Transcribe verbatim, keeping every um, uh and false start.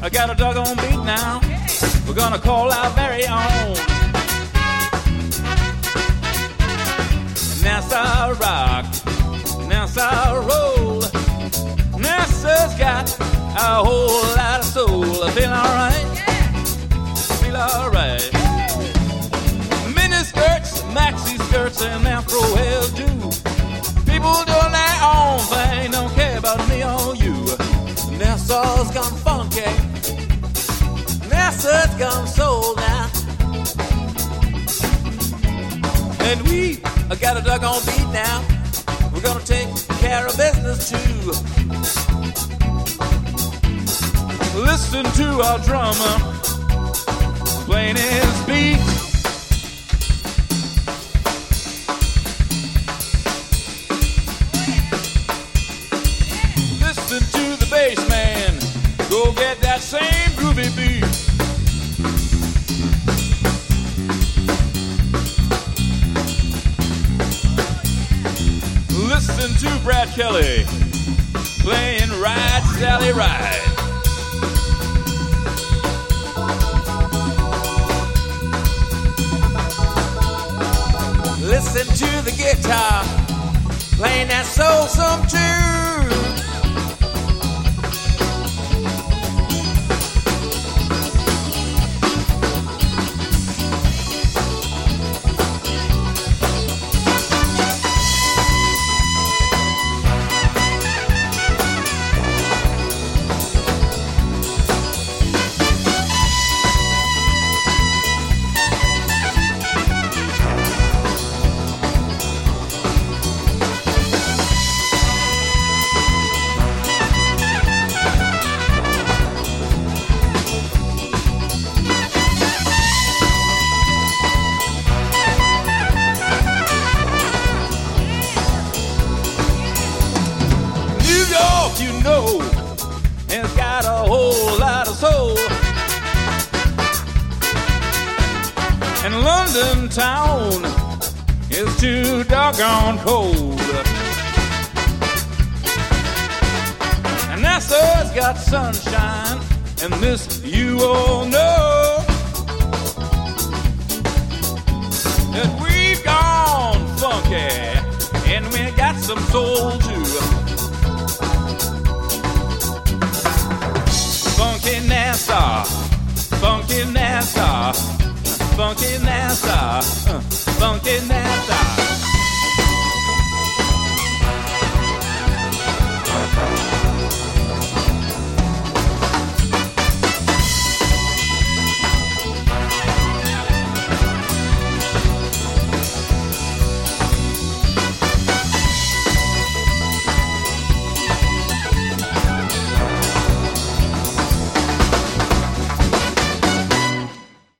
I got a doggone beat now. We're gonna call our very own Nassau rock, Nassau roll. Nassau's got a whole lot of soul. I feel alright, feel alright. Mini skirts, maxi skirts, and afro hairdo. People doing their own thing, don't care about me or you. Nassau's gone funky, Nassau's gone soul now. And we got a doggone beat now. We're gonna take care of business too. Listen to our drummer playing his beat. Listen to the bass man, go get that same groovy beat. Listen to Brad Kelly playing Ride Sally Ride. Listen to the guitar playing that soul some tune. It's got a whole lot of soul. And London town is too doggone cold. And Nassau's got sunshine, and this you all know, that we've gone funky, and we got some soul too. Funky Nassau, funky Nassau, funky Nassau. Uh.